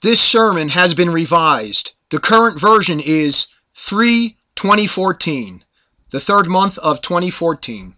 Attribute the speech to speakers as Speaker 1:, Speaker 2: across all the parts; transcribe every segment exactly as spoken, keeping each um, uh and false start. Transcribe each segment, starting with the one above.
Speaker 1: This sermon has been revised. The current version is three twenty fourteen, the third month of twenty fourteen.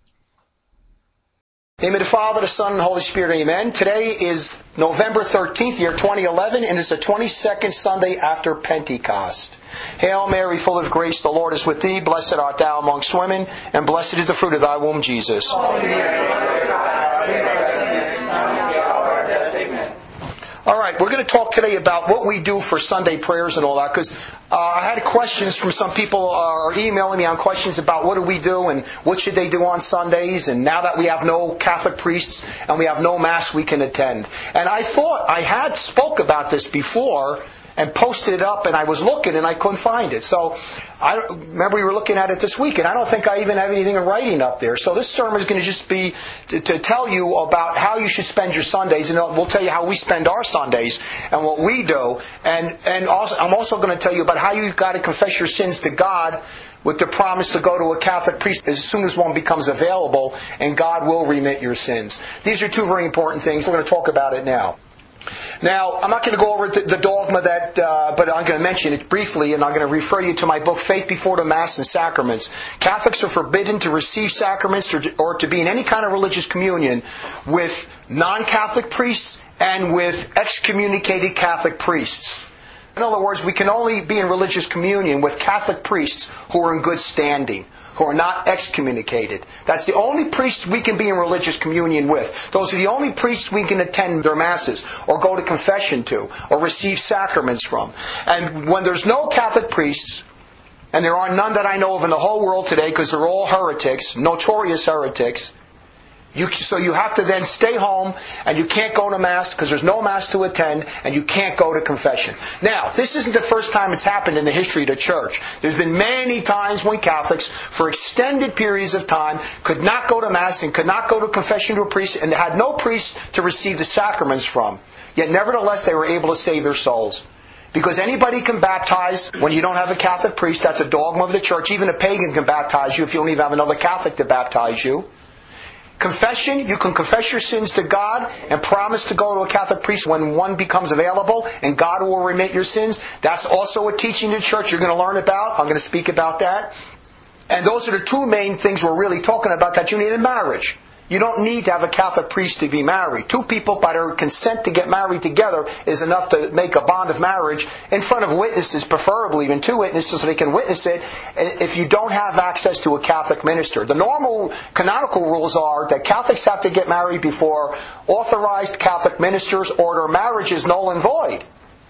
Speaker 2: In the name of the Father, the Son, and the Holy Spirit, amen. Today is November thirteenth, year twenty eleven, and it's the twenty-second Sunday after Pentecost. Hail Mary, full of grace, the Lord is with thee. Blessed art thou amongst women, and blessed is the fruit of thy womb, Jesus. Holy Mary, Mother of God, pray for us sinners, now and at the hour of our death. Amen. All right, we're going to talk today about what we do for Sunday prayers and all that, because uh, I had questions from some people uh, emailing me on questions about what do we do and what should they do on Sundays, and now that we have no Catholic priests and we have no Mass we can attend. And I thought I had spoke about this before and posted it up, and I was looking and I couldn't find it. So I remember we were looking at it this week, and I don't think I even have anything in writing up there. So this sermon is going to just be to, to tell you about how you should spend your Sundays, and we'll tell you how we spend our Sundays and what we do. And and also, I'm also going to tell you about how you've got to confess your sins to God with the promise to go to a Catholic priest as soon as one becomes available, and God will remit your sins. These are two very important things. We're going to talk about it now. Now, I'm not going to go over the dogma that, uh, but I'm going to mention it briefly, and I'm going to refer you to my book, Faith Before the Mass and Sacraments. Catholics are forbidden to receive sacraments or to, or to be in any kind of religious communion with non-Catholic priests and with excommunicated Catholic priests. In other words, we can only be in religious communion with Catholic priests who are in good standing, who are not excommunicated. That's the only priests we can be in religious communion with. Those are the only priests we can attend their Masses or go to confession to or receive sacraments from. And when there's no Catholic priests, and there are none that I know of in the whole world today because they're all heretics, notorious heretics, You, so you have to then stay home, and you can't go to Mass because there's no Mass to attend, and you can't go to confession. Now, this isn't the first time it's happened in the history of the Church. There's been many times when Catholics, for extended periods of time, could not go to Mass and could not go to confession to a priest, and had no priest to receive the sacraments from. Yet nevertheless, they were able to save their souls. Because anybody can baptize when you don't have a Catholic priest. That's a dogma of the Church. Even a pagan can baptize you if you don't even have another Catholic to baptize you. Confession, you can confess your sins to God and promise to go to a Catholic priest when one becomes available, and God will remit your sins. That's also a teaching in the Church you're going to learn about. I'm going to speak about that. And those are the two main things we're really talking about that you need in marriage. You don't need to have a Catholic priest to be married. Two people, by their consent to get married together, is enough to make a bond of marriage in front of witnesses, preferably even two witnesses so they can witness it, if you don't have access to a Catholic minister. The normal canonical rules are that Catholics have to get married before authorized Catholic ministers, or their marriage is null and void.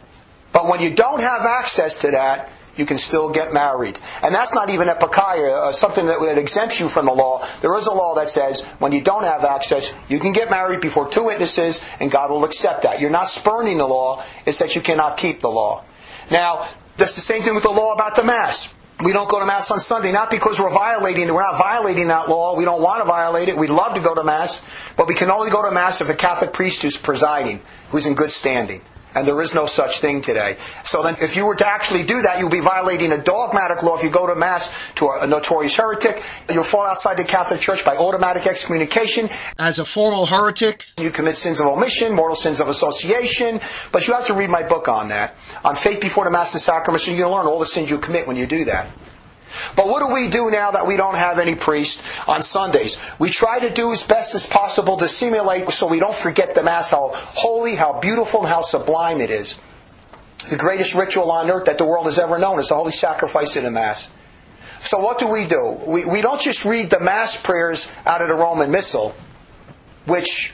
Speaker 2: But when you don't have access to that, you can still get married. And that's not even epikeia, uh, something that, that exempts you from the law. There is a law that says when you don't have access, you can get married before two witnesses, and God will accept that. You're not spurning the law, it's that you cannot keep the law. Now, that's the same thing with the law about the Mass. We don't go to Mass on Sunday, not because we're violating it. We're not violating that law. We don't want to violate it. We'd love to go to Mass. But we can only go to Mass if a Catholic priest is presiding, who's in good standing. And there is no such thing today. So then if you were to actually do that, you'll be violating a dogmatic law. If you go to Mass to a notorious heretic, you'll fall outside the Catholic Church by automatic excommunication.
Speaker 1: As a formal heretic,
Speaker 2: you commit sins of omission, mortal sins of association. But you have to read my book on that, on Faith Before the Mass and Sacraments, so you're going to learn all the sins you commit when you do that. But what do we do now that we don't have any priest on Sundays? We try to do as best as possible to simulate so we don't forget the Mass, how holy, how beautiful, and how sublime it is. The greatest ritual on earth that the world has ever known is the holy sacrifice of the Mass. So what do we do? We, we don't just read the Mass prayers out of the Roman Missal, which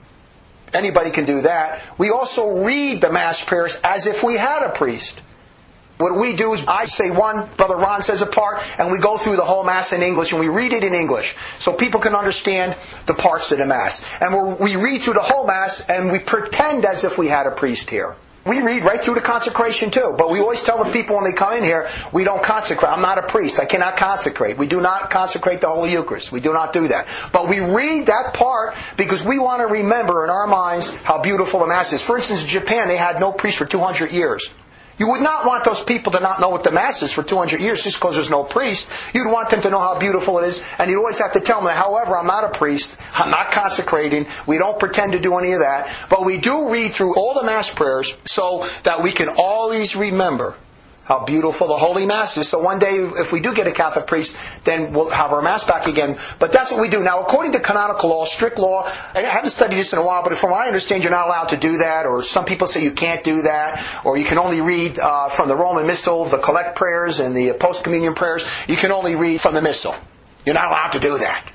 Speaker 2: anybody can do that. We also read the Mass prayers as if we had a priest. What we do is I say one, Brother Ron says a part, and we go through the whole Mass in English, and we read it in English so people can understand the parts of the Mass. And we're, we read through the whole Mass, and we pretend as if we had a priest here. We read right through the consecration too, but we always tell the people when they come in here, we don't consecrate. I'm not a priest. I cannot consecrate. We do not consecrate the Holy Eucharist. We do not do that. But we read that part because we want to remember in our minds how beautiful the Mass is. For instance, in Japan, they had no priest for two hundred years. You would not want those people to not know what the Mass is for two hundred years just because there's no priest. You'd want them to know how beautiful it is, and you'd always have to tell them, however, I'm not a priest, I'm not consecrating, we don't pretend to do any of that, but we do read through all the Mass prayers so that we can always remember how beautiful the Holy Mass is. So one day, if we do get a Catholic priest, then we'll have our Mass back again. But that's what we do. Now, according to canonical law, strict law, I haven't studied this in a while, but from what I understand, you're not allowed to do that, or some people say you can't do that, or you can only read uh, from the Roman Missal, the collect prayers and the post-communion prayers. You can only read from the Missal. You're not allowed to do that.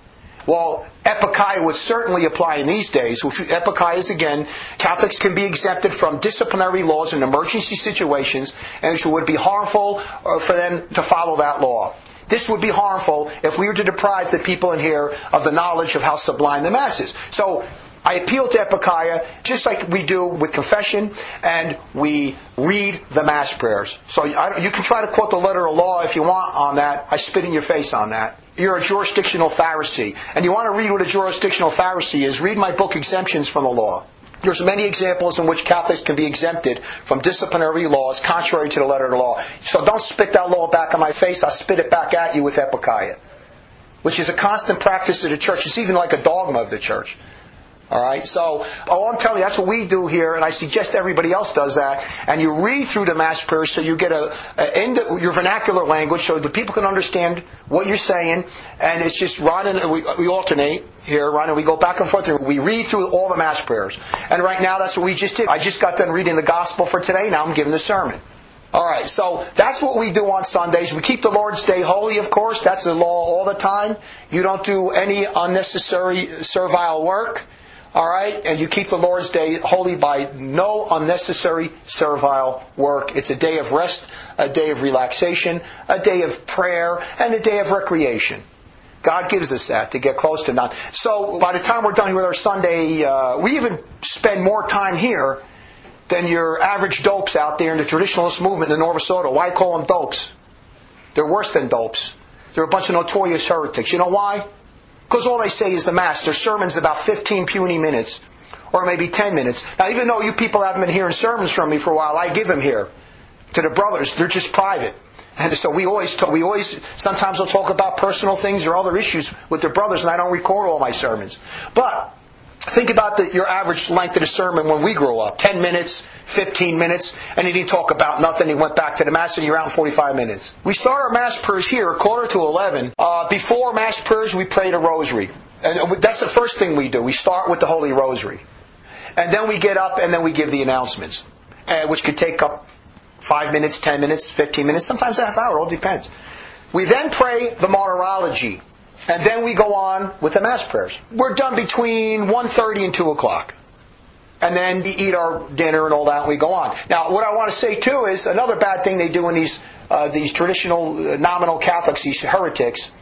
Speaker 2: Well, epikeia would certainly apply in these days, which epikeia is, again, Catholics can be exempted from disciplinary laws in emergency situations, and it would be harmful for them to follow that law. This would be harmful if we were to deprive the people in here of the knowledge of how sublime the Mass is. So, I appeal to epikeia, just like we do with confession, and we read the Mass prayers. So I, you can try to quote the letter of law if you want on that. I spit in your face on that. You're a jurisdictional Pharisee. And you want to read what a jurisdictional Pharisee is, read my book, Exemptions from the Law. There's many examples in which Catholics can be exempted from disciplinary laws contrary to the letter of the law. So don't spit that law back in my face. I'll spit it back at you with epikeia, which is a constant practice of the Church. It's even like a dogma of the Church. All right, so all I'm telling you, that's what we do here, and I suggest everybody else does that. And you read through the Mass prayers so you get a, a in the, your vernacular language, so the people can understand what you're saying. And it's just Ron and we, we alternate here, Ron, and we go back and forth here. We read through all the Mass prayers, and right now that's what we just did. I just got done reading the Gospel for today. Now I'm giving the sermon. All right, so that's what we do on Sundays. We keep the Lord's Day holy, of course. That's the law all the time. You don't do any unnecessary servile work. All right, and you keep the Lord's Day holy by no unnecessary servile work. It's a day of rest, a day of relaxation, a day of prayer, and a day of recreation. God gives us that to get close to God. So by the time we're done with our Sunday, uh, we even spend more time here than your average dopes out there in the traditionalist movement in the North Soto. Why call them dopes? They're worse than dopes. They're a bunch of notorious heretics. You know why? Because all they say is the Mass. Their sermon's about fifteen puny minutes, or maybe ten minutes. Now, even though you people haven't been hearing sermons from me for a while, I give them here to the brothers. They're just private, and so we always talk, we always sometimes we'll talk about personal things or other issues with their brothers, and I don't record all my sermons. But think about the, your average length of the sermon when we grew up: ten minutes, fifteen minutes, and he didn't talk about nothing. He went back to the Mass, and you're out in forty-five minutes. We start our Mass prayers here, a quarter to eleven. Uh, before Mass prayers, we pray the Rosary, and that's the first thing we do. We start with the Holy Rosary, and then we get up, and then we give the announcements, uh, which could take up five minutes, ten minutes, fifteen minutes, sometimes a half hour. It all depends. We then pray the Martyrology. And then we go on with the Mass prayers. We're done between one thirty and two o'clock. And then we eat our dinner and all that, and we go on. Now, what I want to say, too, is another bad thing they do in these uh, these traditional uh, nominal Catholics, these heretics.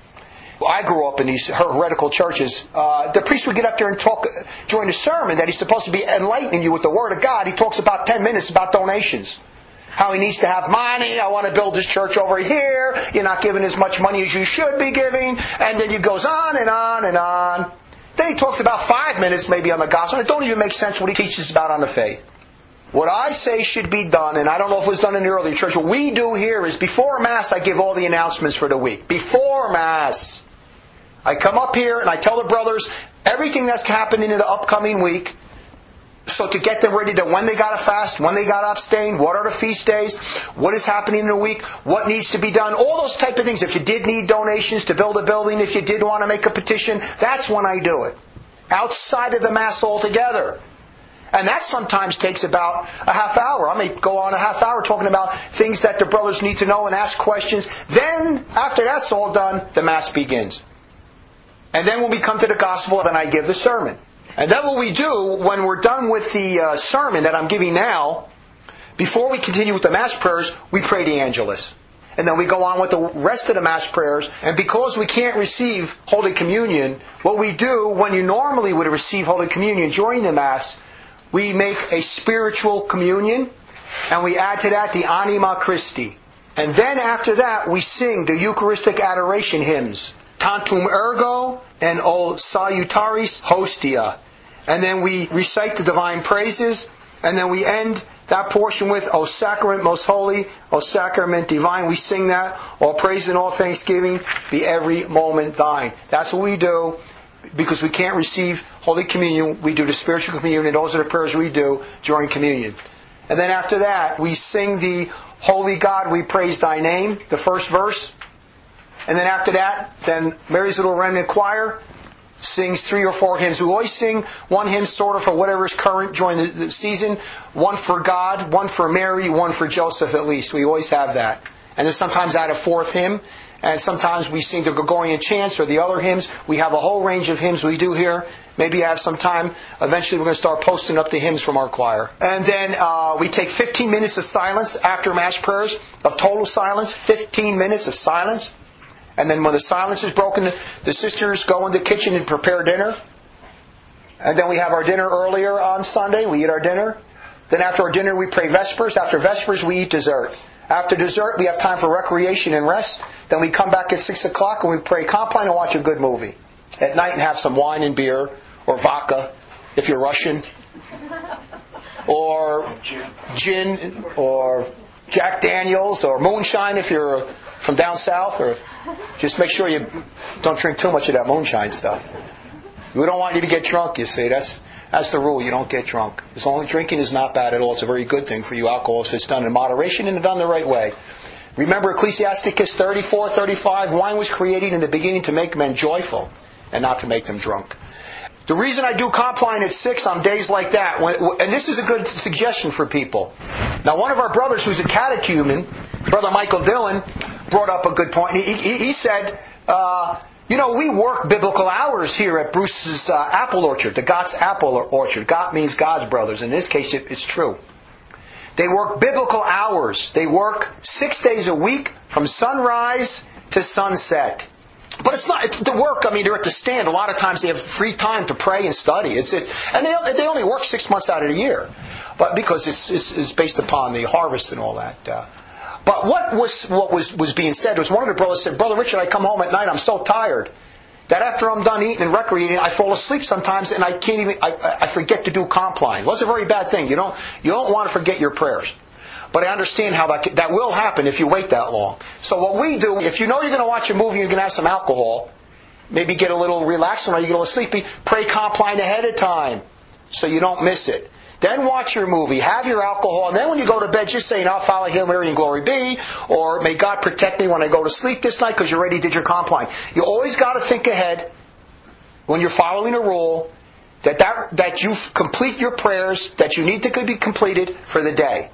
Speaker 2: I grew up in these heretical churches. Uh, the priest would get up there and talk during the sermon that he's supposed to be enlightening you with the Word of God. He talks about ten minutes about donations. How he needs to have money. I want to build this church over here. You're not giving as much money as you should be giving. And then he goes on and on and on. Then he talks about five minutes maybe on the gospel. It don't even make sense what he teaches about on the faith. What I say should be done, and I don't know if it was done in the early church, what we do here is before Mass I give all the announcements for the week. Before Mass. I come up here and I tell the brothers everything that's happening in the upcoming week. So to get them ready to when they got to fast, when they got to abstain, what are the feast days, what is happening in the week, what needs to be done, all those type of things. If you did need donations to build a building, if you did want to make a petition, that's when I do it. Outside of the Mass altogether. And that sometimes takes about a half hour. I may go on a half hour talking about things that the brothers need to know and ask questions. Then, after that's all done, the Mass begins. And then when we come to the Gospel, then I give the sermon. And then what we do, when we're done with the uh, sermon that I'm giving now, before we continue with the Mass prayers, we pray the Angelus. And then we go on with the rest of the Mass prayers. And because we can't receive Holy Communion, what we do when you normally would receive Holy Communion during the Mass, we make a spiritual communion, and we add to that the Anima Christi. And then after that, we sing the Eucharistic adoration hymns, Tantum Ergo and O Salutaris Hostia. And then we recite the divine praises. And then we end that portion with, O Sacrament most holy, O Sacrament divine. We sing that. All praise and all thanksgiving be every moment thine. That's what we do. Because we can't receive Holy Communion, we do the spiritual communion. Those are the prayers we do during communion. And then after that, we sing the Holy God, we praise thy name, the first verse. And then after that, then Mary's Little Remnant Choir sings three or four hymns. We always sing one hymn sort of for whatever is current during the, the season. One for God, one for Mary, one for Joseph at least. We always have that. And then sometimes add a fourth hymn. And sometimes we sing the Gregorian chants or the other hymns. We have a whole range of hymns we do here. Maybe I have some time. Eventually we're going to start posting up the hymns from our choir. And then uh, we take fifteen minutes of silence after Mass prayers, of total silence, fifteen minutes of silence. And then when the silence is broken, the sisters go in the kitchen and prepare dinner. And then we have our dinner earlier on Sunday. We eat our dinner. Then after our dinner we pray Vespers. After Vespers we eat dessert. After dessert, we have time for recreation and rest. Then we come back at six o'clock and we pray Compline and watch a good movie. At night and have some wine and beer, or vodka, if you're Russian. Or gin, or Jack Daniels, or moonshine if you're from down south. Or just make sure you don't drink too much of that moonshine stuff. We don't want you to get drunk, you see. That's that's the rule. You don't get drunk. As long as drinking is not bad at all, it's a very good thing for you. Alcohol, if it's done in moderation and done the right way. Remember Ecclesiasticus thirty-four thirty-five, wine was created in the beginning to make men joyful and not to make them drunk. The reason I do Compline at six on days like that, when, and this is a good suggestion for people. Now, one of our brothers who's a catechumen, Brother Michael Dillon, brought up a good point. He, he, he said, uh, you know, we work biblical hours here at Bruce's uh, Apple Orchard, the Gott's Apple Orchard. Gott means God's brothers. In this case, it, it's true. They work biblical hours. They work six days a week from sunrise to sunset. But it's not, it's the work, I mean, they're at the stand. A lot of times they have free time to pray and study. It's, it, and they, they only work six months out of the year. But because it's, it's, it's based upon the harvest and all that. Uh, but what was what was, was being said was one of the brothers said, Brother Richard, I come home at night, I'm so tired that after I'm done eating and recreating, I fall asleep sometimes and I can't even, I, I forget to do Compline. Well, it's a very bad thing. You don't, you don't want to forget your prayers. But I understand how that that will happen if you wait that long. So what we do, if you know you're going to watch a movie, you're going to have some alcohol, maybe get a little relaxed or you get a little sleepy, pray Compline ahead of time so you don't miss it. Then watch your movie, have your alcohol, and then when you go to bed, just say, I'll follow Hail Mary and Glory Be, or may God protect me when I go to sleep this night because you already did your Compline. You always got to think ahead when you're following a rule that, that, that you complete your prayers that you need to be completed for the day.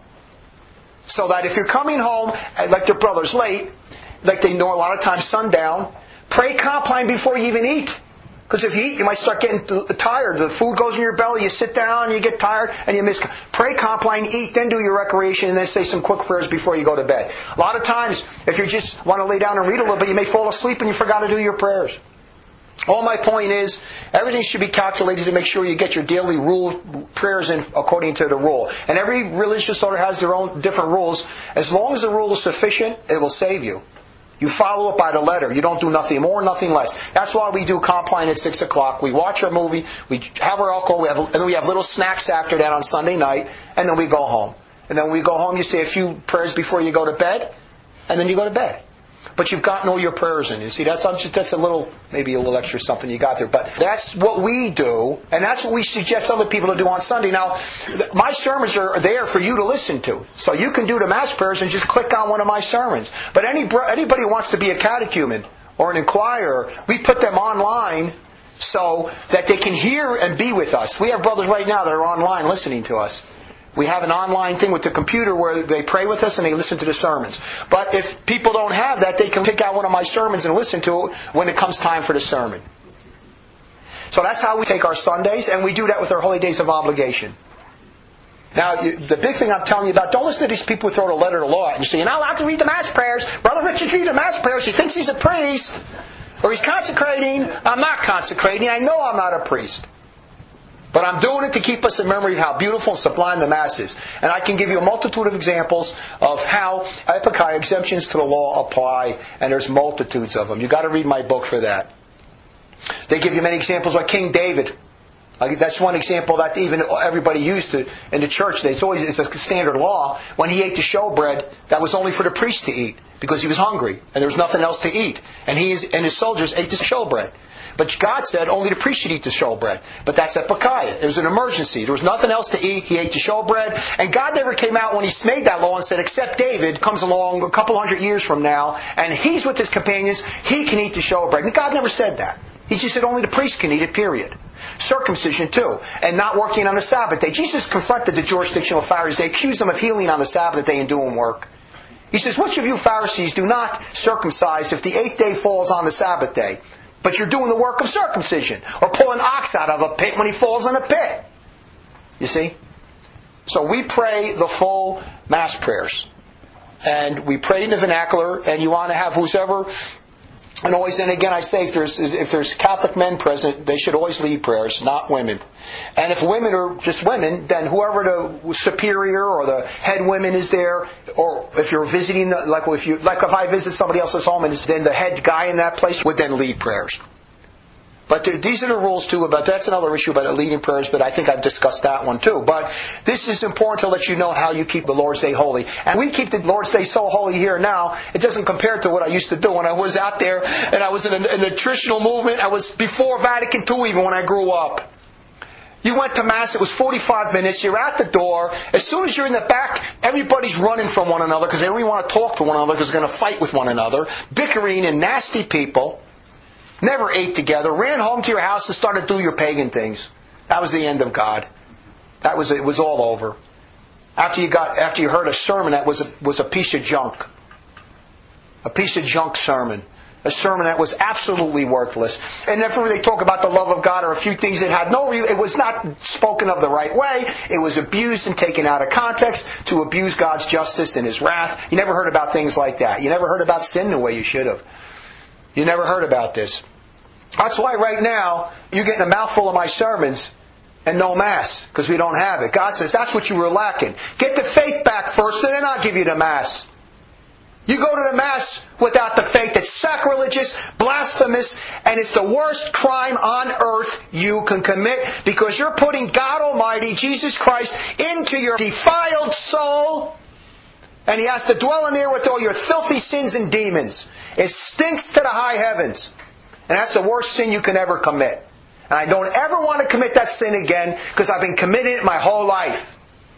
Speaker 2: So that if you're coming home, like your brother's late, like they know a lot of times sundown, pray Compline before you even eat. Because if you eat, you might start getting tired. The food goes in your belly, you sit down, you get tired, and you miss. Pray Compline, eat, then do your recreation, and then say some quick prayers before you go to bed. A lot of times, if you just want to lay down and read a little bit, you may fall asleep and you forgot to do your prayers. All my point is, everything should be calculated to make sure you get your daily rule prayers in according to the rule. And every religious order has their own different rules. As long as the rule is sufficient, it will save you. You follow it by the letter. You don't do nothing more, nothing less. That's why we do Compline at six o'clock. We watch our movie. We have our alcohol. We have, and then we have little snacks after that on Sunday night. And then we go home. And then when we go home, you say a few prayers before you go to bed. And then you go to bed. But you've gotten all your prayers in. You see, that's just that's a little, maybe a little extra something you got there. But that's what we do, and that's what we suggest other people to do on Sunday. Now, my sermons are there for you to listen to. So you can do the Mass prayers and just click on one of my sermons. But any anybody who wants to be a catechumen or an inquirer, we put them online so that they can hear and be with us. We have brothers right now that are online listening to us. We have an online thing with the computer where they pray with us and they listen to the sermons. But if people don't have that, they can pick out one of my sermons and listen to it when it comes time for the sermon. So that's how we take our Sundays, and we do that with our holy days of obligation. Now, you, the big thing I'm telling you about, don't listen to these people who throw the letter of the law and you say, you're not allowed to read the Mass prayers. Brother Richard's reading the Mass prayers. He thinks he's a priest. Or he's consecrating. I'm not consecrating. I know I'm not a priest. But I'm doing it to keep us in memory of how beautiful and sublime the Mass is. And I can give you a multitude of examples of how epochai exemptions to the law apply, and there's multitudes of them. You've got to read my book for that. They give you many examples like King David. Like, that's one example that even everybody used to in the church. It's always it's a standard law. When he ate the showbread, that was only for the priest to eat because he was hungry and there was nothing else to eat. And he and his soldiers ate the showbread. But God said only the priest should eat the showbread. But that's at Pekah. It was an emergency. There was nothing else to eat. He ate the showbread. And God never came out when he made that law and said, except David comes along a couple hundred years from now, and he's with his companions, he can eat the showbread. And God never said that. He just said only the priest can eat it, period. Circumcision too. And not working on the Sabbath day. Jesus confronted the jurisdictional Pharisees. They accused them of healing on the Sabbath day and doing work. He says, which of you Pharisees do not circumcise if the eighth day falls on the Sabbath day? But you're doing the work of circumcision. Or pull an ox out of a pit when he falls in a pit. You see? So we pray the full Mass prayers. And we pray in the vernacular. And you want to have whoever... And always, then again, I say, if there's if there's Catholic men present, they should always lead prayers, not women. And if women are just women, then whoever the superior or the head women is there, or if you're visiting, like if you like if I visit somebody else's home, and then the head guy in that place would then lead prayers. But there, these are the rules too. About that's another issue about leading prayers. But I think I've discussed that one too. But this is important to let you know how you keep the Lord's Day holy. And we keep the Lord's Day so holy here now. It doesn't compare to what I used to do when I was out there and I was in, a, in the traditional movement. I was before Vatican Two even when I grew up. You went to Mass, it was forty-five minutes, you're at the door. As soon as you're in the back, everybody's running from one another because they don't even want to talk to one another because they're going to fight with one another. Bickering and nasty people. Never ate together, ran home to your house and started doing your pagan things. That was the end of God. That was it was all over. After you got after you heard a sermon that was a, was a piece of junk. A piece of junk sermon. A sermon that was absolutely worthless. And whenever they talk about the love of God or a few things that had no it was not spoken of the right way. It was abused and taken out of context to abuse God's justice and His wrath. You never heard about things like that. You never heard about sin the way you should have. You never heard about this. That's why right now you're getting a mouthful of my sermons and no Mass, because we don't have it. God says that's what you were lacking. Get the faith back first, and then I'll give you the Mass. You go to the Mass without the faith. It's sacrilegious, blasphemous, and it's the worst crime on earth you can commit because you're putting God Almighty, Jesus Christ, into your defiled soul. And He has to dwell in there with all your filthy sins and demons. It stinks to the high heavens. And that's the worst sin you can ever commit. And I don't ever want to commit that sin again because I've been committing it my whole life.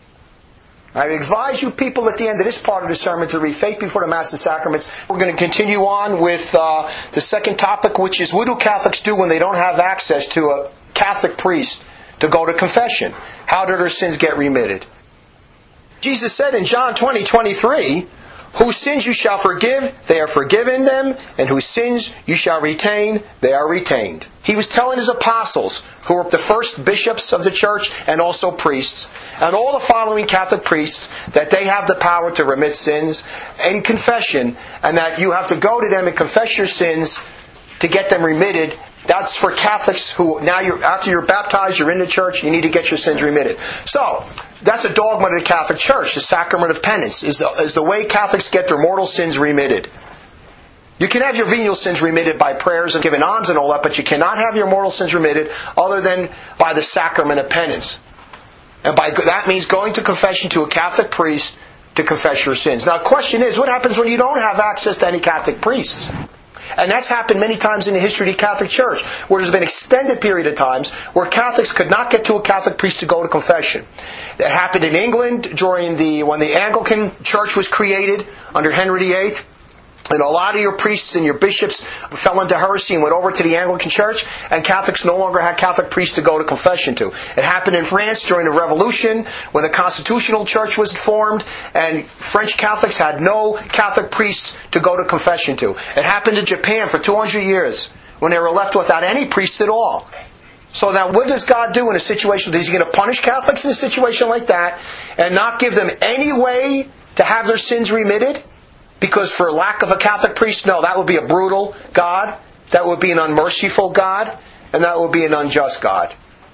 Speaker 2: I advise you people at the end of this part of the sermon to read Faith Before the Mass and Sacraments. We're going to continue on with uh, the second topic, which is what do Catholics do when they don't have access to a Catholic priest to go to confession? How do their sins get remitted? Jesus said in John twenty twenty-three, whose sins you shall forgive, they are forgiven them, and whose sins you shall retain, they are retained. He was telling His apostles, who were the first bishops of the church and also priests, and all the following Catholic priests, that they have the power to remit sins in confession, and that you have to go to them and confess your sins to get them remitted. That's for Catholics who, now you're, after you're baptized, you're in the church, you need to get your sins remitted. So, that's a dogma of the Catholic Church. The sacrament of penance is the, is the way Catholics get their mortal sins remitted. You can have your venial sins remitted by prayers and giving alms and all that, but you cannot have your mortal sins remitted other than by the sacrament of penance. And by that means going to confession to a Catholic priest to confess your sins. Now, the question is, what happens when you don't have access to any Catholic priests? And that's happened many times in the history of the Catholic Church, where there's been an extended period of times where Catholics could not get to a Catholic priest to go to confession. That happened in England during the when the Anglican Church was created under Henry the Eighth. And a lot of your priests and your bishops fell into heresy and went over to the Anglican Church, and Catholics no longer had Catholic priests to go to confession to. It happened in France during the Revolution, when the Constitutional Church was formed, and French Catholics had no Catholic priests to go to confession to. It happened in Japan for two hundred years, when they were left without any priests at all. So now what does God do in a situation? Is He going to punish Catholics in a situation like that, and not give them any way to have their sins remitted? Because for lack of a Catholic priest, no, that would be a brutal God. That would be an unmerciful God. And that would be an unjust God.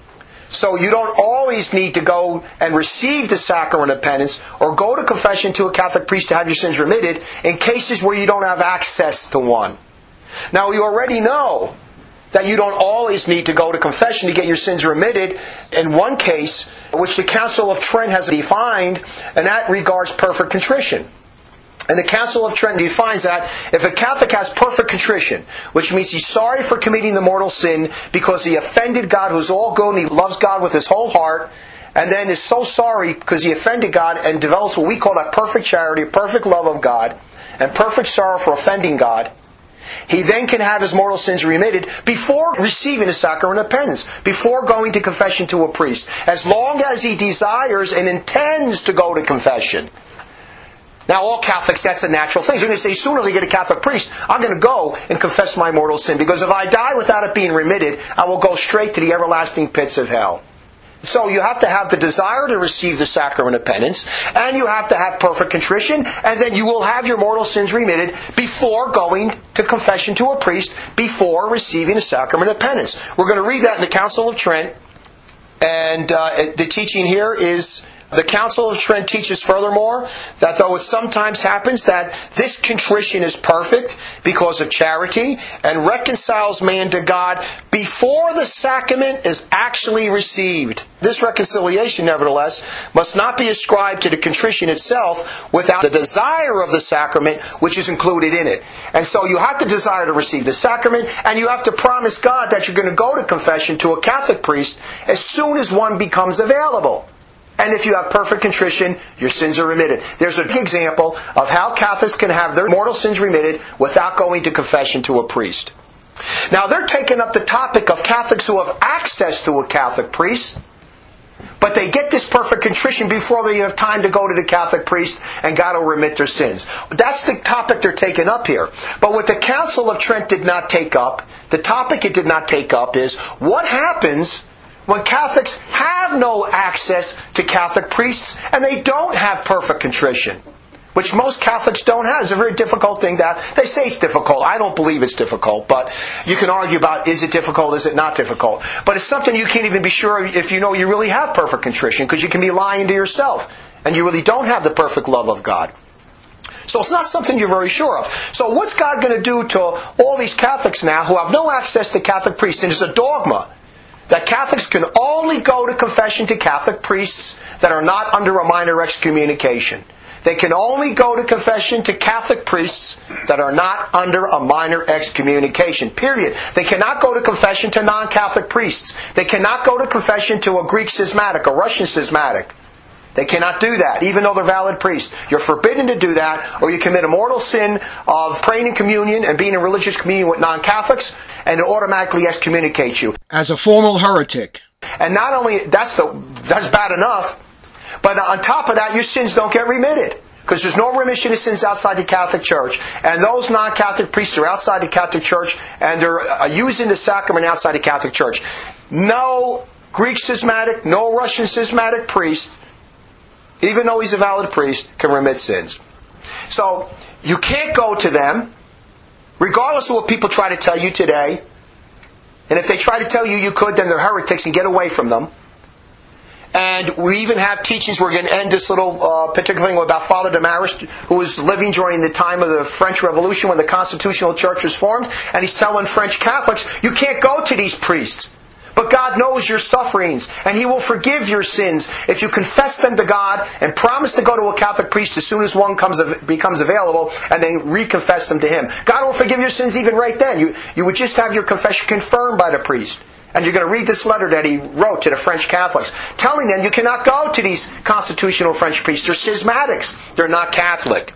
Speaker 2: So you don't always need to go and receive the sacrament of penance or go to confession to a Catholic priest to have your sins remitted in cases where you don't have access to one. Now we already know that you don't always need to go to confession to get your sins remitted. In one case, which the Council of Trent has defined, and that regards perfect contrition. And the Council of Trent defines that if a Catholic has perfect contrition, which means he's sorry for committing the mortal sin because he offended God who's all good and he loves God with his whole heart, and then is so sorry because he offended God and develops what we call that perfect charity, perfect love of God, and perfect sorrow for offending God, he then can have his mortal sins remitted before receiving the sacrament of penance, before going to confession to a priest, as long as he desires and intends to go to confession. Now, all Catholics, that's a natural thing. So you're going to say, as soon as I get a Catholic priest, I'm going to go and confess my mortal sin, because if I die without it being remitted, I will go straight to the everlasting pits of hell. So you have to have the desire to receive the sacrament of penance, and you have to have perfect contrition, and then you will have your mortal sins remitted before going to confession to a priest, before receiving the sacrament of penance. We're going to read that in the Council of Trent, and uh, the teaching here is, the Council of Trent teaches furthermore that though it sometimes happens that this contrition is perfect because of charity and reconciles man to God before the sacrament is actually received. This reconciliation, nevertheless, must not be ascribed to the contrition itself without the desire of the sacrament which is included in it. And so you have to desire to receive the sacrament, and you have to promise God that you're going to go to confession to a Catholic priest as soon as one becomes available. And if you have perfect contrition, your sins are remitted. There's a big example of how Catholics can have their mortal sins remitted without going to confession to a priest. Now, they're taking up the topic of Catholics who have access to a Catholic priest, but they get this perfect contrition before they have time to go to the Catholic priest, and God will remit their sins. That's the topic they're taking up here. But what the Council of Trent did not take up, the topic it did not take up is, what happens when Catholics have no access to Catholic priests and they don't have perfect contrition, which most Catholics don't have. It's a very difficult thing that they say it's difficult. I don't believe it's difficult, but you can argue about, is it difficult, is it not difficult? But it's something you can't even be sure if you know you really have perfect contrition, because you can be lying to yourself and you really don't have the perfect love of God. So it's not something you're very sure of. So what's God going to do to all these Catholics now who have no access to Catholic priests? And it's a dogma that Catholics can only go to confession to Catholic priests that are not under a minor excommunication. They can only go to confession to Catholic priests that are not under a minor excommunication. Period. They cannot go to confession to non-Catholic priests. They cannot go to confession to a Greek schismatic, a Russian schismatic. They cannot do that, even though they're valid priests. You're forbidden to do that, or you commit a mortal sin of praying in communion and being in religious communion with non-Catholics, and it automatically excommunicates you
Speaker 1: as a formal heretic.
Speaker 2: And not only, that's the that's bad enough, but on top of that, your sins don't get remitted, because there's no remission of sins outside the Catholic Church. And those non-Catholic priests are outside the Catholic Church, and they're uh, using the sacrament outside the Catholic Church. No Greek schismatic, no Russian schismatic priest, even though he's a valid priest, can remit sins. So, you can't go to them, regardless of what people try to tell you today. And if they try to tell you you could, then they're heretics, and get away from them. And we even have teachings, we're going to end this little uh, particular thing about Father Damaris, who was living during the time of the French Revolution when the Constitutional Church was formed, and he's telling French Catholics, you can't go to these priests. But God knows your sufferings, and He will forgive your sins if you confess them to God and promise to go to a Catholic priest as soon as one comes becomes available, and then reconfess them to Him. God will forgive your sins even right then. You, you would just have your confession confirmed by the priest. And you're going to read this letter that he wrote to the French Catholics, telling them you cannot go to these constitutional French priests. They're schismatics. They're not Catholic.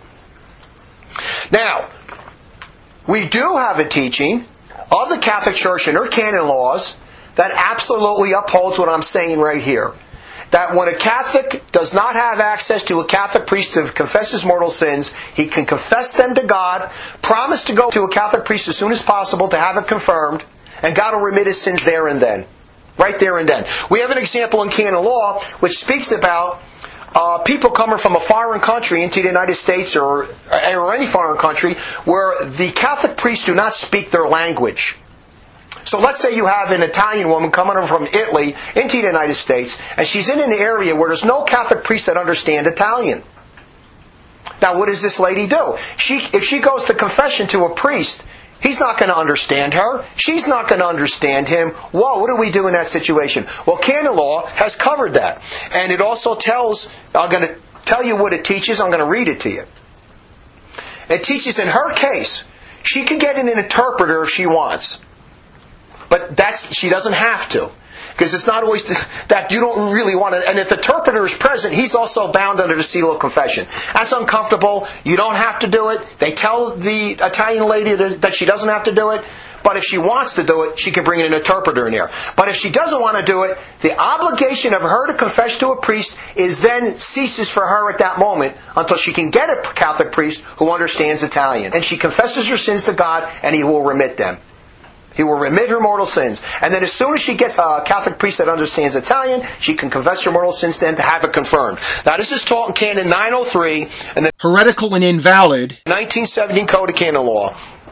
Speaker 2: Now, we do have a teaching of the Catholic Church and her canon laws that absolutely upholds what I'm saying right here. That when a Catholic does not have access to a Catholic priest to confess his mortal sins, he can confess them to God, promise to go to a Catholic priest as soon as possible to have it confirmed, and God will remit his sins there and then. Right there and then. We have an example in canon law which speaks about uh, people coming from a foreign country into the United States or, or any foreign country where the Catholic priests do not speak their language. So let's say you have an Italian woman coming from Italy into the United States, and she's in an area where there's no Catholic priests that understand Italian. Now, what does this lady do? She, if she goes to confession to a priest He's not going to understand her. She's not going to understand him. Whoa, what do we do in that situation? Well, canon law has covered that. And it also tells, I'm going to tell you what it teaches. I'm going to read it to you. It teaches in her case, she can get an interpreter if she wants. But that's she doesn't have to. Because it's not always that you don't really want to. And if the interpreter is present, he's also bound under the seal of confession. That's uncomfortable. You don't have to do it. They tell the Italian lady that she doesn't have to do it. But if she wants to do it, she can bring an interpreter in there. But if she doesn't want to do it, the obligation of her to confess to a priest is then ceases for her at that moment until she can get a Catholic priest who understands Italian. And she confesses her sins to God, and He will remit them. He will remit her mortal sins. And then as soon as she gets a Catholic priest that understands Italian, she can confess her mortal sins then to have it confirmed. Now this is taught in Canon nine oh three and the
Speaker 1: heretical and invalid
Speaker 2: nineteen seventeen Code of Canon Law.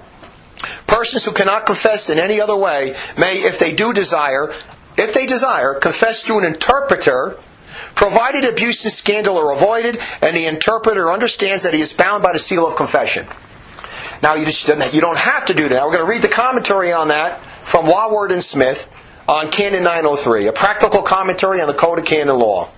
Speaker 2: Persons who cannot confess in any other way may, if they do desire, if they desire, confess through an interpreter, provided abuse and scandal are avoided, and the interpreter understands that he is bound by the seal of confession. Now, you, just, you don't have to do that. We're going to read the commentary on that from Waward and Smith on Canon nine oh three, a practical commentary on the Code of Canon Law.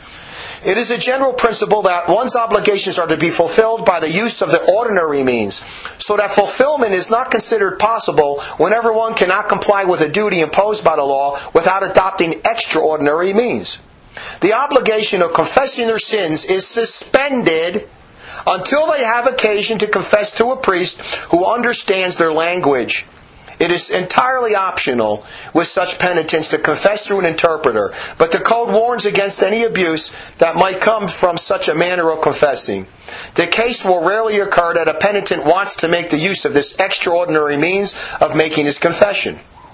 Speaker 2: It is a general principle that one's obligations are to be fulfilled by the use of the ordinary means, so that fulfillment is not considered possible whenever one cannot comply with a duty imposed by the law without adopting extraordinary means. The obligation of confessing their sins is suspended until they have occasion to confess to a priest who understands their language. It is entirely optional with such penitents to confess through an interpreter, but the Code warns against any abuse that might come from such a manner of confessing. The case will rarely occur that a penitent wants to make the use of this extraordinary means of making his confession.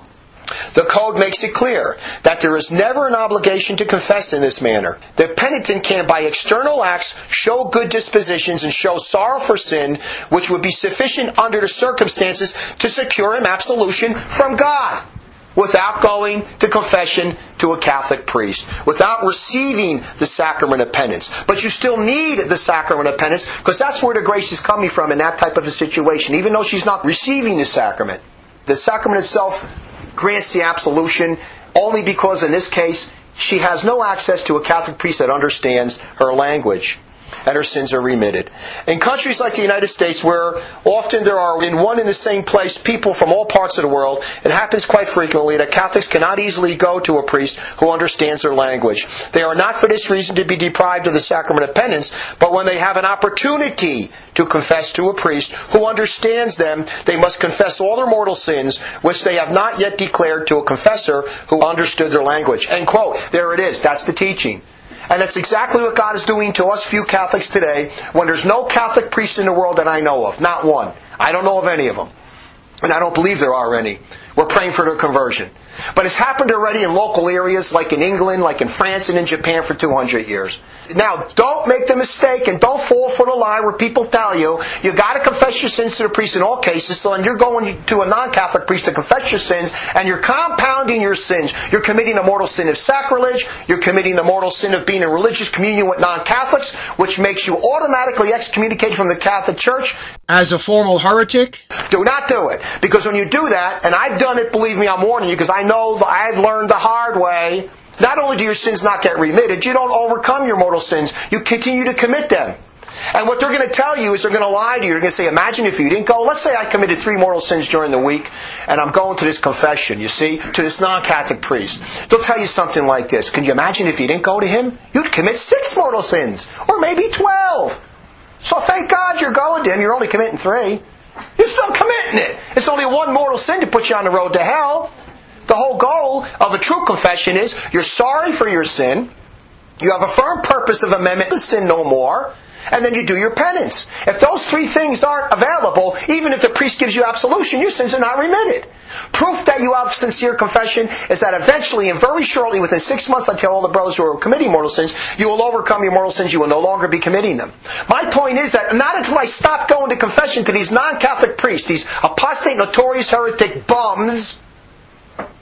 Speaker 2: The Code makes it clear that there is never an obligation to confess in this manner. The penitent can, by external acts, show good dispositions and show sorrow for sin, which would be sufficient under the circumstances to secure him absolution from God, without going to confession to a Catholic priest, without receiving the sacrament of penance. But you still need the sacrament of penance, because that's where the grace is coming from in that type of a situation, even though she's not receiving the sacrament. The sacrament itself grants the absolution only because in this case she has no access to a Catholic priest that understands her language, and her sins are remitted. In countries like the United States, where often there are in one and the same place people from all parts of the world, it happens quite frequently that Catholics cannot easily go to a priest who understands their language. They are not for this reason to be deprived of the sacrament of penance, but when they have an opportunity to confess to a priest who understands them, they must confess all their mortal sins, which they have not yet declared to a confessor who understood their language. End quote. There it is. That's the teaching. And that's exactly what God is doing to us few Catholics today, when there's no Catholic priest in the world that I know of. Not one. I don't know of any of them. And I don't believe there are any. We're praying for their conversion. But it's happened already in local areas like in England, like in France and in Japan for two hundred years. Now, don't make the mistake and don't fall for the lie where people tell you, you got to confess your sins to the priest in all cases, so then you're going to a non-Catholic priest to confess your sins, and you're compounding your sins. You're committing the mortal sin of sacrilege, you're committing the mortal sin of being in religious communion with non-Catholics, which makes you automatically excommunicated from the Catholic Church.
Speaker 1: As a formal heretic?
Speaker 2: Do not do it. Because when you do that, and I've done it, believe me, I'm warning you, because I know I've learned the hard way, not only do your sins not get remitted, you don't overcome your mortal sins. You continue to commit them. And what they're going to tell you is they're going to lie to you. They're going to say, imagine if you didn't go. Let's say I committed three mortal sins during the week, and I'm going to this confession, you see, to this non-Catholic priest. They'll tell you something like this. Can you imagine if you didn't go to him? You'd commit six mortal sins, or maybe twelve. So thank God you're going to him. You're only committing three. You're still committing it. It's only one mortal sin to put you on the road to hell. The whole goal of a true confession is you're sorry for your sin, you have a firm purpose of amendment to sin no more, and then you do your penance. If those three things aren't available, even if the priest gives you absolution, your sins are not remitted. Proof that you have sincere confession is that eventually and very shortly, within six months, I tell all the brothers who are committing mortal sins, you will overcome your mortal sins, you will no longer be committing them. My point is that not until I stop going to confession to these non-Catholic priests, these apostate, notorious heretic bums,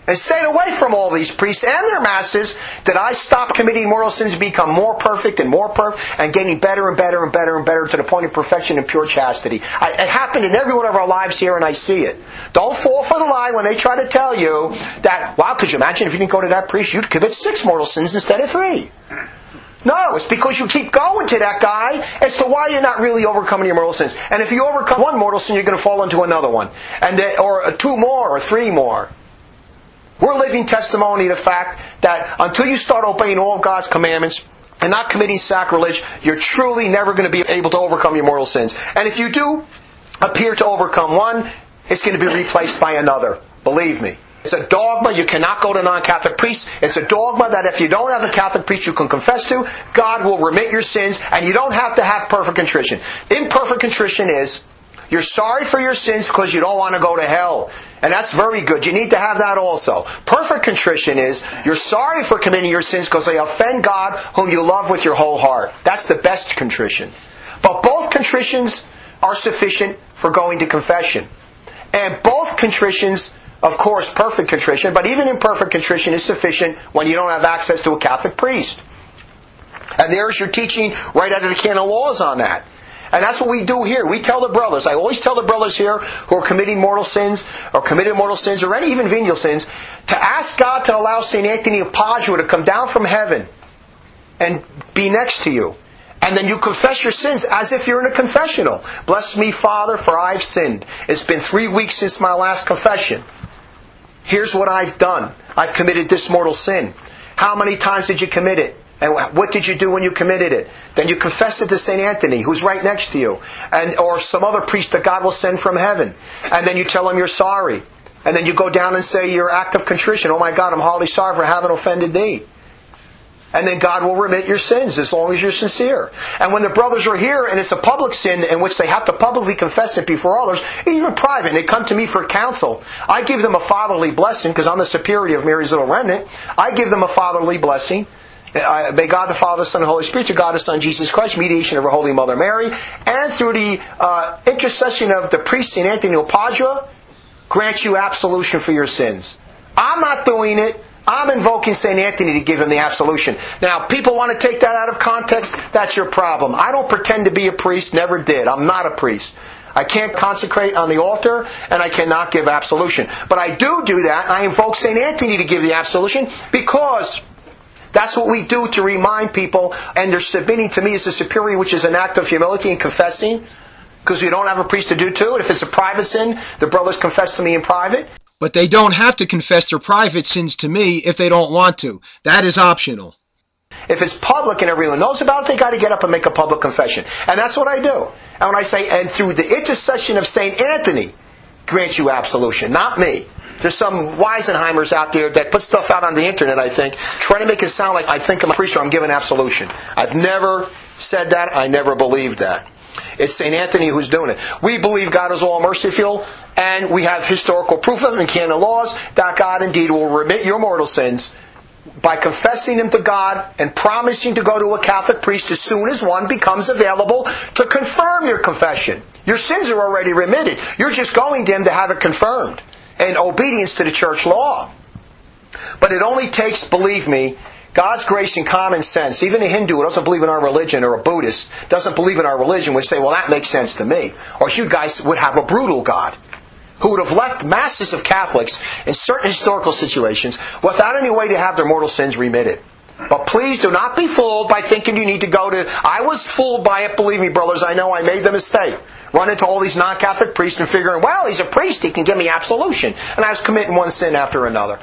Speaker 2: and stayed away from all these priests and their masses, did I stop committing mortal sins and become more perfect and more perfect and getting better and better and better and better to the point of perfection and pure chastity. I, it happened in every one of our lives here, and I see it. Don't fall for the lie when they try to tell you that, wow, could you imagine if you didn't go to that priest, you'd commit six mortal sins instead of three. No, it's because you keep going to that guy as to why you're not really overcoming your mortal sins. And if you overcome one mortal sin, you're going to fall into another one, and then, or two more or three more. We're living testimony to the fact that until you start obeying all of God's commandments and not committing sacrilege, you're truly never going to be able to overcome your mortal sins. And if you do appear to overcome one, it's going to be replaced by another. Believe me. It's a dogma. You cannot go to non-Catholic priests. It's a dogma that if you don't have a Catholic priest you can confess to, God will remit your sins, and you don't have to have perfect contrition. Imperfect contrition is you're sorry for your sins because you don't want to go to hell. And that's very good. You need to have that also. Perfect contrition is you're sorry for committing your sins because they offend God whom you love with your whole heart. That's the best contrition. But both contritions are sufficient for going to confession. And both contritions, of course, perfect contrition, but even imperfect contrition is sufficient when you don't have access to a Catholic priest. And there's your teaching right out of the canon laws on that. And that's what we do here. We tell the brothers, I always tell the brothers here who are committing mortal sins, or committed mortal sins, or any even venial sins, to ask God to allow Saint Anthony of Padua to come down from heaven and be next to you. And then you confess your sins as if you're in a confessional. Bless me, Father, for I've sinned. It's been three weeks since my last confession. Here's what I've done. I've committed this mortal sin. How many times did you commit it? And what did you do when you committed it? Then you confess it to Saint Anthony, who's right next to you, and or some other priest that God will send from heaven. And then you tell him you're sorry. And then you go down and say your act of contrition. Oh my God, I'm heartily sorry for having offended thee. And then God will remit your sins as long as you're sincere. And when the brothers are here and it's a public sin in which they have to publicly confess it before others, even private, and they come to me for counsel, I give them a fatherly blessing because I'm the superior of Mary's little remnant. I give them a fatherly blessing. Uh, may God the Father, the Son, and the Holy Spirit, to God the Son, Jesus Christ, mediation of our Holy Mother Mary, and through the uh, intercession of the priest Saint Anthony of Padua, grant you absolution for your sins. I'm not doing it. I'm invoking Saint Anthony to give him the absolution. Now, people want to take that out of context. That's your problem. I don't pretend to be a priest. Never did. I'm not a priest. I can't consecrate on the altar, and I cannot give absolution. But I do do that. I invoke Saint Anthony to give the absolution because that's what we do to remind people, and they're submitting to me as a superior, which is an act of humility and confessing, because we don't have a priest to do to it. If it's a private sin, the brothers confess to me in private.
Speaker 1: But they don't have to confess their private sins to me if they don't want to. That is optional.
Speaker 2: If it's public and everyone knows about it, they got to get up and make a public confession. And that's what I do. And when I say, and through the intercession of Saint Anthony, grant you absolution, not me. There's some Weisenheimers out there that put stuff out on the internet, I think, trying to make it sound like I think I'm a priest or I'm giving absolution. I've never said that. I never believed that. It's Saint Anthony who's doing it. We believe God is all merciful, and we have historical proof of it in canon laws that God indeed will remit your mortal sins by confessing them to God and promising to go to a Catholic priest as soon as one becomes available to confirm your confession. Your sins are already remitted. You're just going to him to have it confirmed in obedience to the church law. But it only takes, believe me, God's grace and common sense. Even a Hindu who doesn't believe in our religion, or a Buddhist doesn't believe in our religion, would say, well, that makes sense to me. Or you guys would have a brutal God who would have left masses of Catholics in certain historical situations without any way to have their mortal sins remitted. But please do not be fooled by thinking you need to go to... I was fooled by it, believe me, brothers. I know I made the mistake. Run into all these non-Catholic priests and figuring, well, he's a priest, he can give me absolution. And I was committing one sin after another.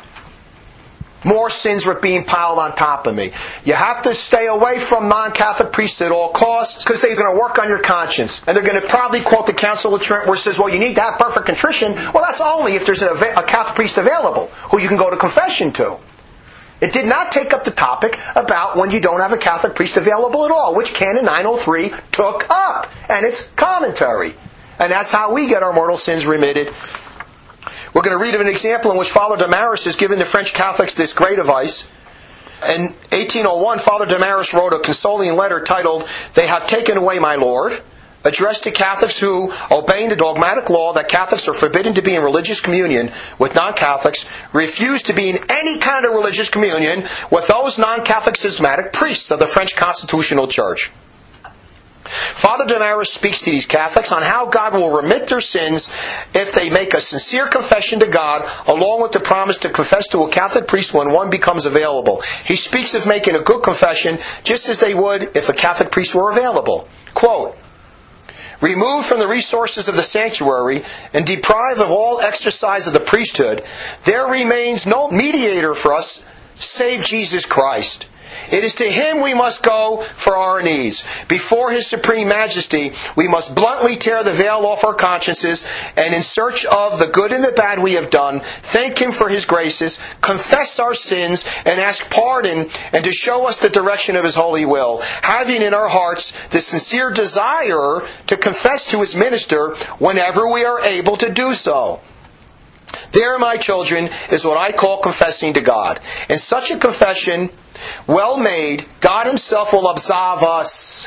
Speaker 2: More sins were being piled on top of me. You have to stay away from non-Catholic priests at all costs because they're going to work on your conscience. And they're going to probably quote the Council of Trent where it says, well, you need to have perfect contrition. Well, that's only if there's a, a Catholic priest available who you can go to confession to. It did not take up the topic about when you don't have a Catholic priest available at all, which Canon nine oh three took up. And it's commentary. And that's how we get our mortal sins remitted. We're going to read of an example in which Father Damaris has given the French Catholics this great advice. In eighteen oh one, Father Damaris wrote a consoling letter titled, "They have taken away my Lord." addressed to Catholics who, obeying the dogmatic law that Catholics are forbidden to be in religious communion with non-Catholics, refuse to be in any kind of religious communion with those non-Catholic schismatic priests of the French Constitutional Church. Father Damaris speaks to these Catholics on how God will remit their sins if they make a sincere confession to God, along with the promise to confess to a Catholic priest when one becomes available. He speaks of making a good confession just as they would if a Catholic priest were available. Quote, "Removed from the resources of the sanctuary and deprived of all exercise of the priesthood, there remains no mediator for us save Jesus Christ. It is to Him we must go for our needs. Before His Supreme Majesty, we must bluntly tear the veil off our consciences and in search of the good and the bad we have done, thank Him for His graces, confess our sins, and ask pardon and to show us the direction of His holy will, having in our hearts the sincere desire to confess to His minister whenever we are able to do so. There, my children, is what I call confessing to God. In such a confession, well made, God Himself will absolve us.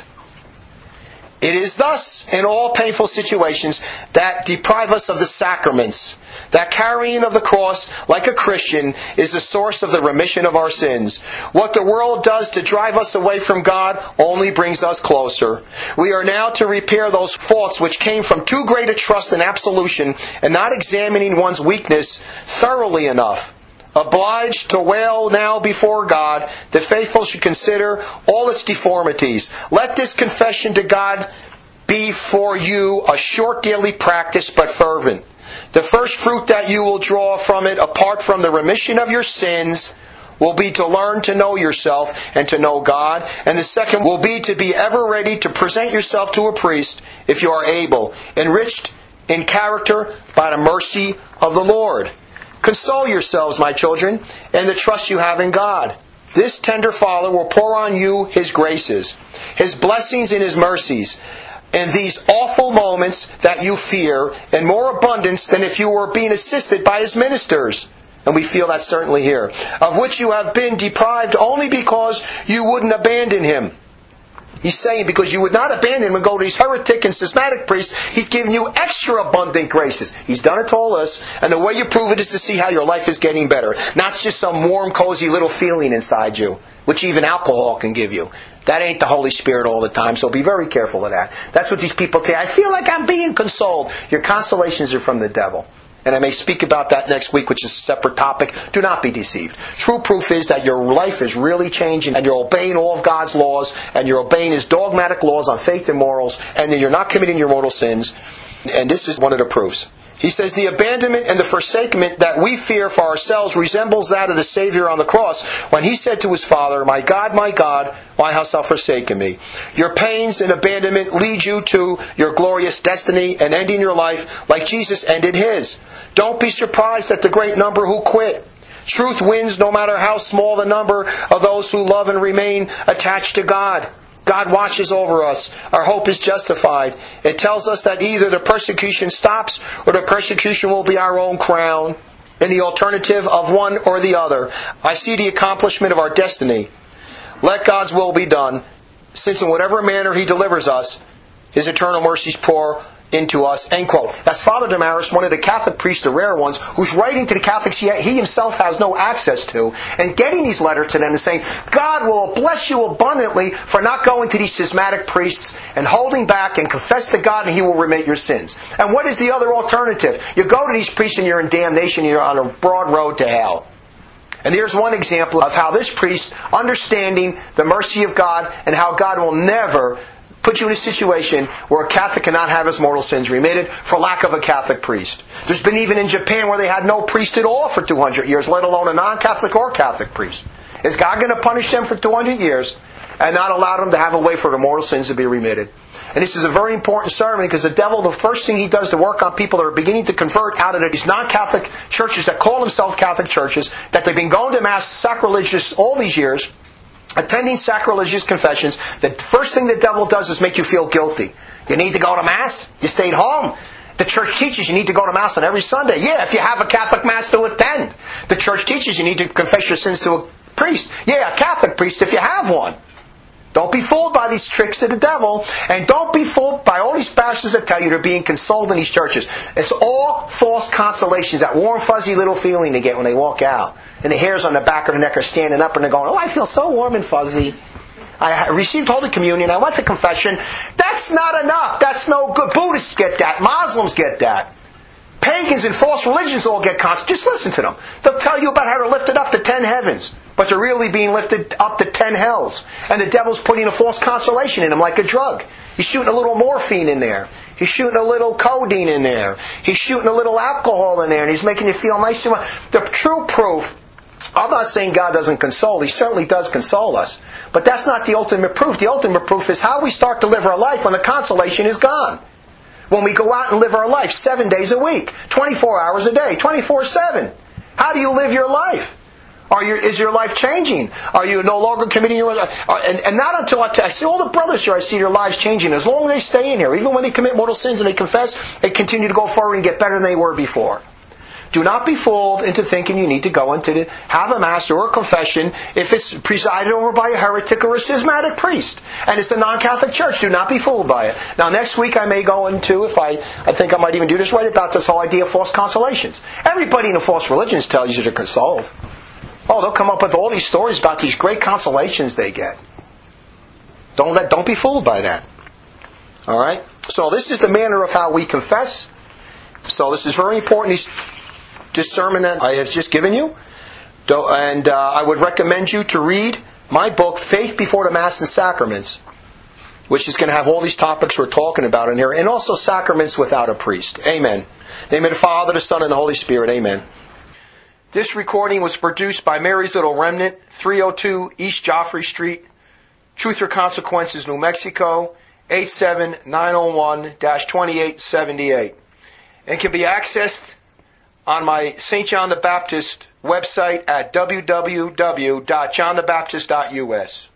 Speaker 2: It is thus, in all painful situations that deprive us of the sacraments, that carrying of the cross, like a Christian, is the source of the remission of our sins. What the world does to drive us away from God only brings us closer. We are now to repair those faults which came from too great a trust in absolution and not examining one's weakness thoroughly enough. Obliged to wail now before God, the faithful should consider all its deformities. Let this confession to God be for you a short daily practice, but fervent. The first fruit that you will draw from it, apart from the remission of your sins, will be to learn to know yourself and to know God. And the second will be to be ever ready to present yourself to a priest, if you are able, enriched in character by the mercy of the Lord. Console yourselves, my children, in the trust you have in God. This tender Father will pour on you His graces, His blessings and His mercies, in these awful moments that you fear, in more abundance than if you were being assisted by His ministers. And we feel that certainly here. Of which you have been deprived only because you wouldn't abandon Him. He's saying because you would not abandon Him and go to these heretic and schismatic priests, He's given you extra abundant graces. He's done it to all us, and the way you prove it is to see how your life is getting better. Not just some warm, cozy little feeling inside you, which even alcohol can give you. That ain't the Holy Spirit all the time, so be very careful of that. That's what these people say. I feel like I'm being consoled. Your consolations are from the devil. And I may speak about that next week, which is a separate topic. Do not be deceived. True proof is that your life is really changing and you're obeying all of God's laws and you're obeying His dogmatic laws on faith and morals and then you're not committing your mortal sins. And this is one of the proofs. He says, the abandonment and the forsakement that we fear for ourselves resembles that of the Savior on the cross when He said to His Father, My God, my God, why hast thou forsaken me? Your pains and abandonment lead you to your glorious destiny and ending your life like Jesus ended His. Don't be surprised at the great number who quit. Truth wins no matter how small the number of those who love and remain attached to God. God watches over us. Our hope is justified. It tells us that either the persecution stops or the persecution will be our own crown. In the alternative of one or the other, I see the accomplishment of our destiny. Let God's will be done, since in whatever manner He delivers us, His eternal mercies pour into us. End quote. That's Father Damaris, one of the Catholic priests, the rare ones, who's writing to the Catholics he, he himself has no access to, and getting these letters to them and saying, God will bless you abundantly for not going to these schismatic priests and holding back and confess to God and He will remit your sins. And what is the other alternative? You go to these priests and you're in damnation, you're on a broad road to hell. And here's one example of how this priest, understanding the mercy of God and how God will never put you in a situation where a Catholic cannot have his mortal sins remitted for lack of a Catholic priest. There's been even in Japan where they had no priest at all for two hundred years, let alone a non-Catholic or Catholic priest. Is God going to punish them for two hundred years and not allow them to have a way for their mortal sins to be remitted? And this is a very important sermon because the devil, the first thing he does to work on people that are beginning to convert out of these non-Catholic churches that call themselves Catholic churches, that they've been going to Mass sacrilegious all these years, attending sacrilegious confessions, the first thing the devil does is make you feel guilty. You need to go to Mass? You stayed home. The church teaches you need to go to Mass on every Sunday. Yeah, if you have a Catholic Mass to attend. The church teaches you need to confess your sins to a priest. Yeah, a Catholic priest if you have one. Don't be fooled by these tricks of the devil, and don't be fooled by all these pastors that tell you they're being consoled in these churches. It's all false consolations, that warm, fuzzy little feeling they get when they walk out. And the hairs on the back of the neck are standing up and they're going, oh, I feel so warm and fuzzy. I received Holy Communion, I went to confession. That's not enough. That's no good. Buddhists get that. Muslims get that. Pagans and false religions all get constant. Just listen to them. They'll tell you about how they're lifted up to ten heavens, but they're really being lifted up to ten hells. And the devil's putting a false consolation in them like a drug. He's shooting a little morphine in there. He's shooting a little codeine in there. He's shooting a little alcohol in there, and he's making you feel nice. The true proof, I'm not saying God doesn't console. He certainly does console us. But that's not the ultimate proof. The ultimate proof is how we start to live our life when the consolation is gone. When we go out and live our life seven days a week, twenty-four hours a day, twenty-four seven. How do you live your life? Are you, is your life changing? Are you no longer committing your life? And, and not until I, I see all the brothers here, I see their lives changing. As long as they stay in here, even when they commit mortal sins and they confess, they continue to go forward and get better than they were before. Do not be fooled into thinking you need to go into the, have a mass or a confession if it's presided over by a heretic or a schismatic priest. And it's the non-Catholic Church. Do not be fooled by it. Now next week I may go into, if I, I think I might even do this right, about this whole idea of false consolations. Everybody in the false religions tells you they're consoled. Oh, they'll come up with all these stories about these great consolations they get. Don't let, don't be fooled by that. Alright? So this is the manner of how we confess. So this is very important. These, this sermon that I have just given you. And uh, I would recommend you to read my book, Faith Before the Mass and Sacraments, which is going to have all these topics we're talking about in here, and also Sacraments Without a Priest. Amen. In the name of the Father, the Son, and the Holy Spirit. Amen. This recording was produced by Mary's Little Remnant, three oh two East Joffrey Street, Truth or Consequences, New Mexico, eight seven nine oh one dash twenty-eight seventy-eight. And can be accessed on my Saint John the Baptist website at w w w dot john the baptist dot u s.